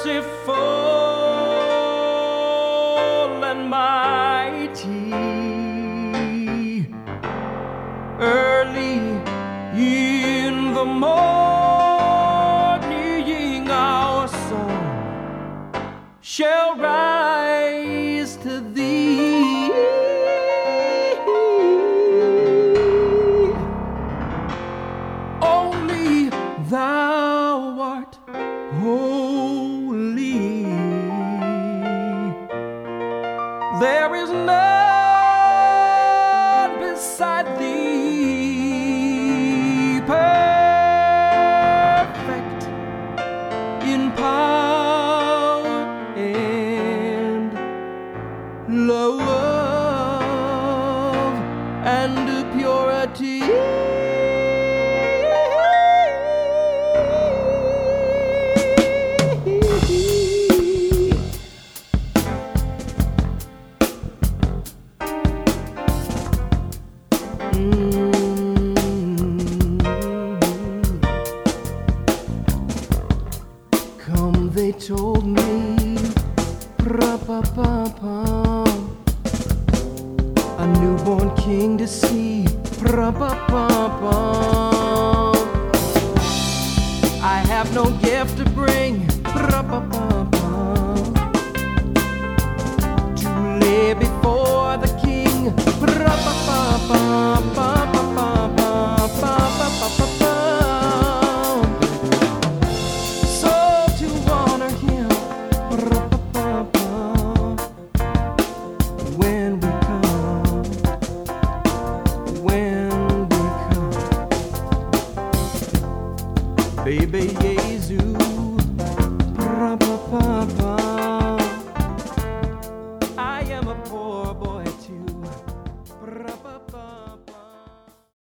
merciful and mighty. Early in the morning, our song shall rise to thee. Only thou art holy. There is none beside thee, perfect in power and love and purity. Come, they told me, pra-pa-pa-pa, a newborn king to see, pra-pa-pa-pa. I have no gift to bring, pra-pa-pa-pa, to lay before the king, pra-pa-pa-pa-pa. Baby Jesus, pra-pa-pa-pa.